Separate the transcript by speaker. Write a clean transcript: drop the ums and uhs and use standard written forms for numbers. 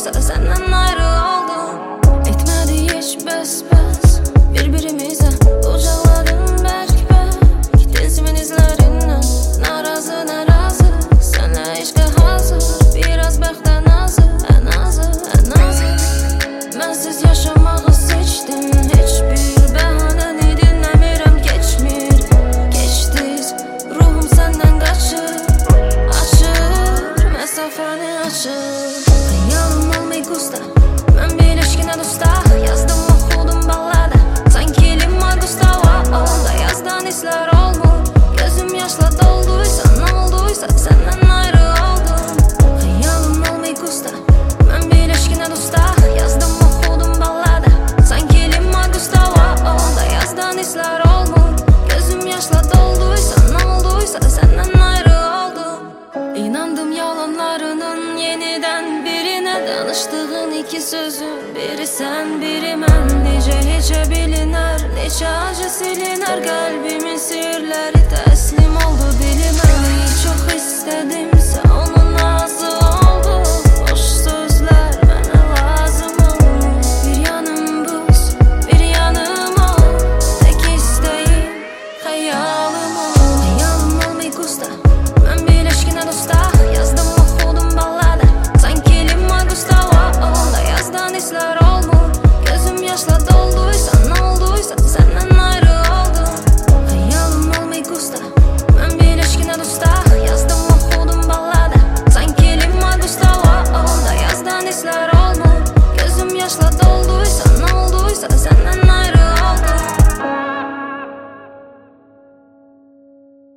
Speaker 1: olduysa senden ayrı oldum. Etmedi hiç bes birbirimize ucaladım belki Tezmin izlerinden narazı senle işe hazır. Biraz bekten azı en azı Bensiz yaşamağı seçtim. Hiçbir bahaneni dinlemirəm geçmir. Geçtiz ruhum senden kaçır. Mesafeni açır. Hayalım ol me gusta. Ben bir ilişkine dusta. Yazdım okudum ballada. Sanki Lima Gustavo. Onda yazdan hisler olmuş. Gözüm yaşla dolduysa ne olduysa senden ayrı oldum. Hayalım ol me gusta. Ben bir ilişkine dusta. Yazdım okudum ballada. Sanki Lima Gustavo. Onda yazdan hisler olmuş. Gözüm yaşla dolduysa ne olduysa senden ayrı oldum. İnandım yalanlarının yeniden birine. Danıştığın iki sözün biri sen biri mən. Necə bilinər, necə acı siliner kalbim.